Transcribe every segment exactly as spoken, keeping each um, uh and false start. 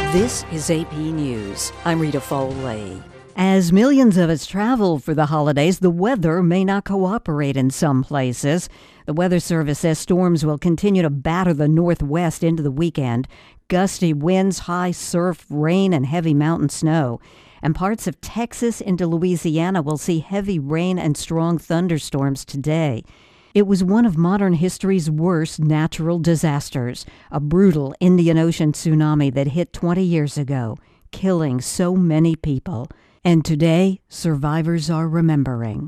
This is A P News. I'm Rita Foley. As millions of us travel for the holidays, the weather may not cooperate in some places. The Weather Service says storms will continue to batter the Northwest into the weekend. Gusty winds, high surf, rain, and heavy mountain snow. And parts of Texas into Louisiana will see heavy rain and strong thunderstorms today. It was one of modern history's worst natural disasters, a brutal Indian Ocean tsunami that hit twenty years ago, killing so many people. And today, survivors are remembering.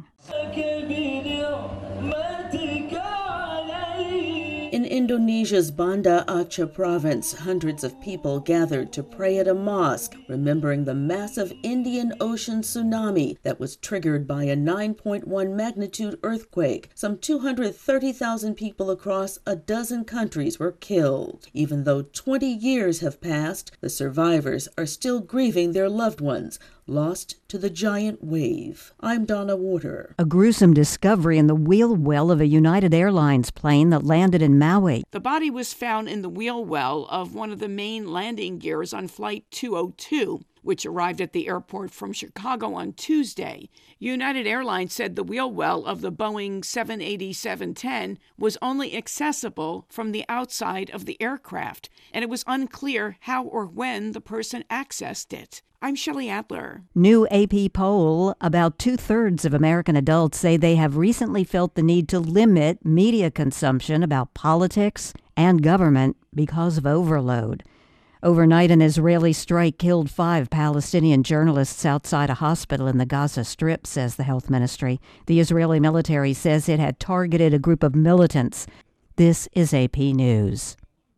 In Indonesia's Banda Aceh province, hundreds of people gathered to pray at a mosque, remembering the massive Indian Ocean tsunami that was triggered by a nine point one magnitude earthquake. Some two hundred thirty thousand people across a dozen countries were killed. Even though twenty years have passed, the survivors are still grieving their loved ones, lost to the giant wave. I'm Donna Water. A gruesome discovery in the wheel well of a United Airlines plane that landed in Maui. The body was found in the wheel well of one of the main landing gears on Flight two oh two, which arrived at the airport from Chicago on Tuesday. United Airlines said the wheel well of the Boeing seven eighty-seven ten was only accessible from the outside of the aircraft, and it was unclear how or when the person accessed it. I'm Shelley Adler. New A P poll, about two-thirds of American adults say they have recently felt the need to limit media consumption about politics and government because of overload. Overnight, an Israeli strike killed five Palestinian journalists outside a hospital in the Gaza Strip, says the health ministry. The Israeli military says it had targeted a group of militants. This is A P News.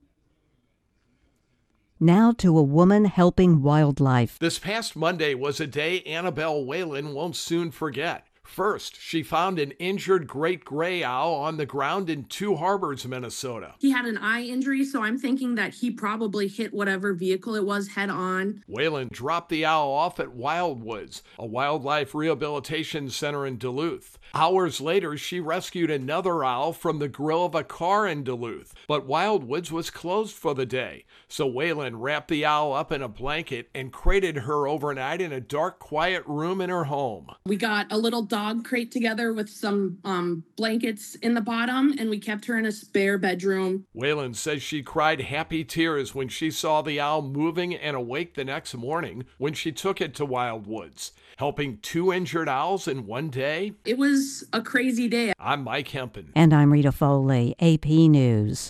Now to a woman helping wildlife. This past Monday was a day Annabelle Whalen won't soon forget. First, she found an injured great gray owl on the ground in Two Harbors, Minnesota. He had an eye injury, so I'm thinking that he probably hit whatever vehicle it was head on. Whalen dropped the owl off at Wildwoods, a wildlife rehabilitation center in Duluth. Hours later, she rescued another owl from the grill of a car in Duluth, but Wildwoods was closed for the day. So Whalen wrapped the owl up in a blanket and crated her overnight in a dark, quiet room in her home. We got a little dog crate together with some um, blankets in the bottom, and we kept her in a spare bedroom. Whalen says she cried happy tears when she saw the owl moving and awake the next morning when she took it to Wildwoods, helping two injured owls in one day. It was a crazy day. I'm Mike Hempen. And I'm Rita Foley, A P News.